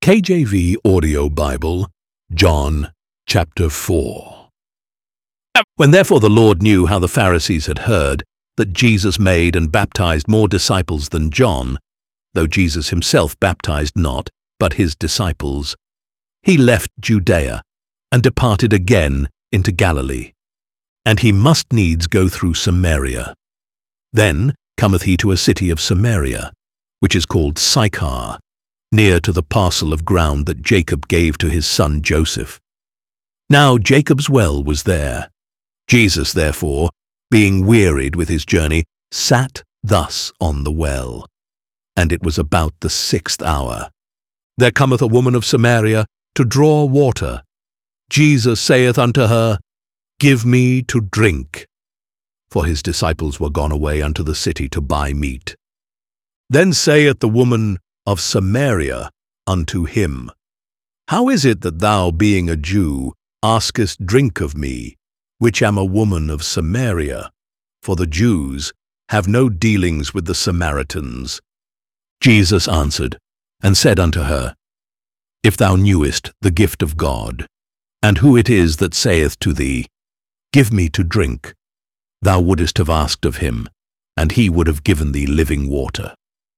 KJV Audio Bible, John chapter 4. When therefore the Lord knew how the Pharisees had heard that Jesus made and baptized more disciples than John, though Jesus himself baptized not, but his disciples, he left Judea and departed again into Galilee. And he must needs go through Samaria. Then cometh he to a city of Samaria, which is called Sychar, near to the parcel of ground that Jacob gave to his son Joseph. Now Jacob's well was there. Jesus, therefore, being wearied with his journey, sat thus on the well. And it was about the 6th hour. There cometh a woman of Samaria to draw water. Jesus saith unto her, Give me to drink. For his disciples were gone away unto the city to buy meat. Then saith the woman of Samaria unto him, How is it that thou, being a Jew, askest drink of me, which am a woman of Samaria? For the Jews have no dealings with the Samaritans. Jesus answered, and said unto her, If thou knewest the gift of God, and who it is that saith to thee, Give me to drink, thou wouldest have asked of him, and he would have given thee living water.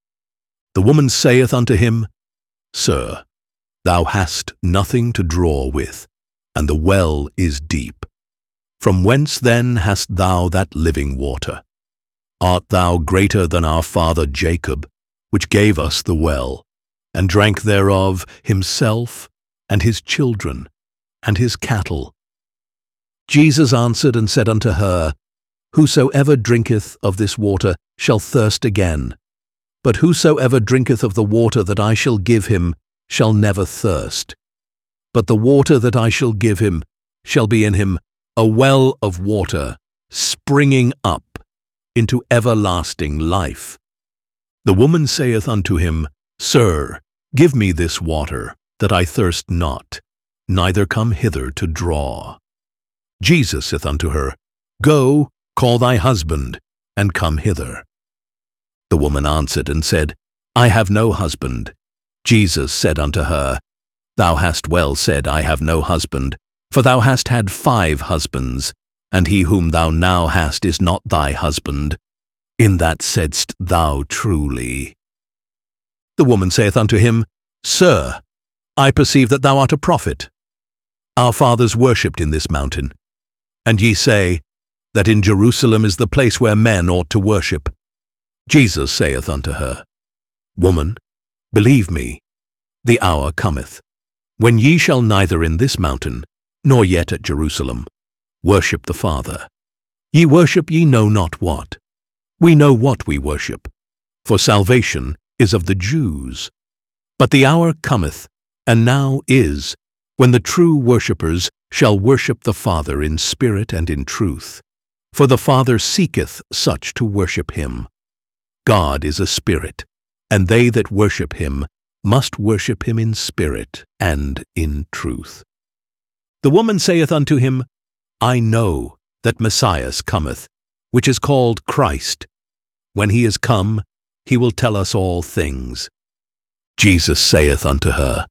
The woman saith unto him, Sir, thou hast nothing to draw with, and the well is deep. From whence then hast thou that living water? Art thou greater than our father Jacob, which gave us the well, and drank thereof himself, and his children, and his cattle? Jesus answered and said unto her, Whosoever drinketh of this water shall thirst again. But whosoever drinketh of the water that I shall give him shall never thirst. But the water that I shall give him shall be in him a well of water springing up into everlasting life. The woman saith unto him, Sir, give me this water, that I thirst not, neither come hither to draw. Jesus saith unto her, Go, call thy husband, and come hither. The woman answered and said, I have no husband. Jesus said unto her, Thou hast well said, I have no husband, for thou hast had 5 husbands, and he whom thou now hast is not thy husband. In that saidst thou truly. The woman saith unto him, Sir, I perceive that thou art a prophet. Our fathers worshipped in this mountain, and ye say that in Jerusalem is the place where men ought to worship. Jesus saith unto her, Woman, believe me, the hour cometh, when ye shall neither in this mountain, nor yet at Jerusalem, worship the Father. Ye worship ye know not what. We know what we worship, for salvation is of the Jews. But the hour cometh, and now is, when the true worshippers shall worship the Father in spirit and in truth. For the Father seeketh such to worship him. God is a spirit, and they that worship him must worship him in spirit and in truth. The woman saith unto him, I know that Messiah cometh, which is called Christ. When he is come, he will tell us all things. Jesus saith unto her,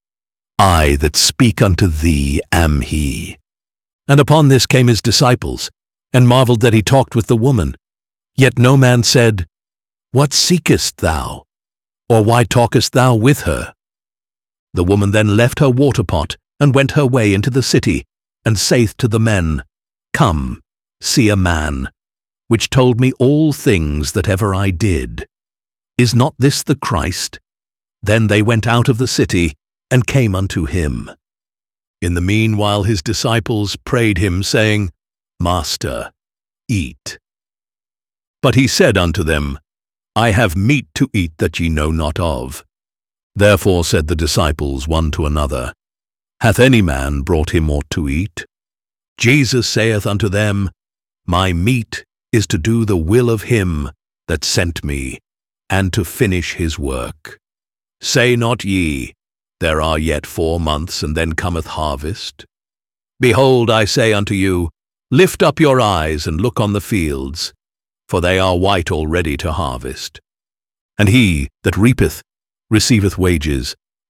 I that speak unto thee am he. And upon this came his disciples, and marveled that he talked with the woman. Yet no man said, What seekest thou? Or why talkest thou with her? The woman then left her water pot, and went her way into the city, and saith to the men, Come, see a man, which told me all things that ever I did. Is not this the Christ? Then they went out of the city, and came unto him. In the meanwhile his disciples prayed him, saying, Master, eat. But he said unto them, I have meat to eat that ye know not of. Therefore said the disciples one to another, Hath any man brought him aught to eat? Jesus saith unto them, My meat is to do the will of him that sent me, and to finish his work. Say not ye, There are yet 4 months, and then cometh harvest? Behold, I say unto you, Lift up your eyes, and look on the fields, for they are white already to harvest. And he that reapeth receiveth wages,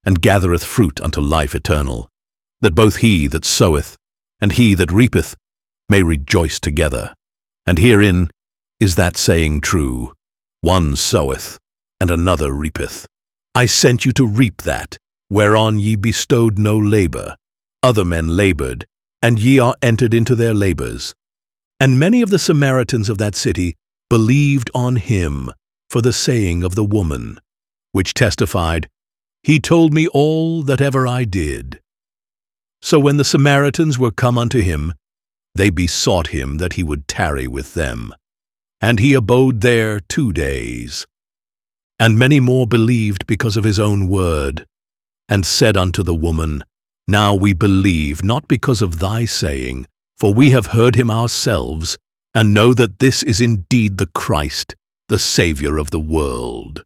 and gathereth fruit unto life eternal, that both he that soweth and he that reapeth may rejoice together. And herein is that saying true, one soweth, and another reapeth. I sent you to reap that, whereon ye bestowed no labor. Other men labored, and ye are entered into their labors. And many of the Samaritans of that city believed on him for the saying of the woman, which testified, He told me all that ever I did. So when the Samaritans were come unto him, they besought him that he would tarry with them. And he abode there 2 days. And many more believed because of his own word, and said unto the woman, Now we believe, not because of thy saying, for we have heard him ourselves, and know that this is indeed the Christ, the Saviour of the world.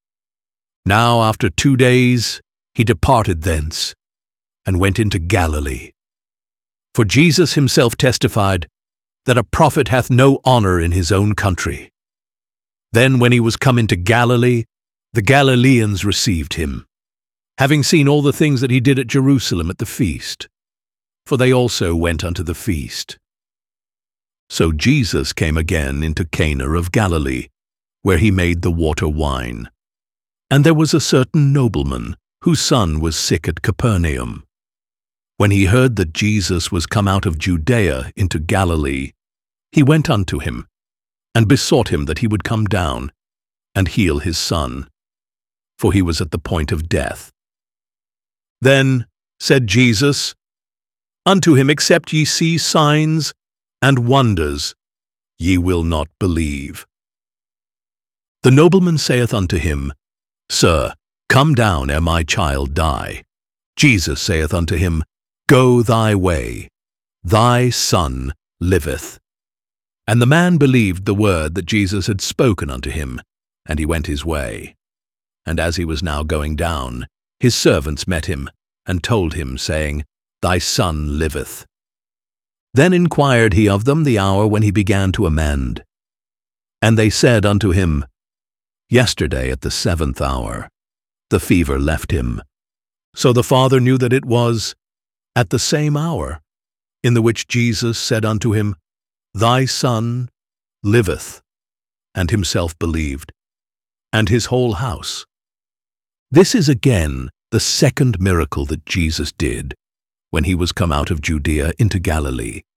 Now after 2 days he departed thence, and went into Galilee. For Jesus himself testified that a prophet hath no honour in his own country. Then when he was come into Galilee, the Galileans received him, having seen all the things that he did at Jerusalem at the feast, for they also went unto the feast. So Jesus came again into Cana of Galilee, where he made the water wine. And there was a certain nobleman, whose son was sick at Capernaum. When he heard that Jesus was come out of Judea into Galilee, he went unto him, and besought him that he would come down and heal his son, for he was at the point of death. Then said Jesus unto him, Except ye see signs and wonders, ye will not believe. The nobleman saith unto him, Sir, come down ere my child die. Jesus saith unto him, Go thy way, thy son liveth. And the man believed the word that Jesus had spoken unto him, and he went his way. And as he was now going down, his servants met him, and told him, saying, Thy son liveth. Then inquired he of them the hour when he began to amend. And they said unto him, Yesterday at the 7th hour, the fever left him. So the father knew that it was at the same hour in the which Jesus said unto him, Thy son liveth, and himself believed, and his whole house. This is again the second miracle that Jesus did, when he was come out of Judea into Galilee.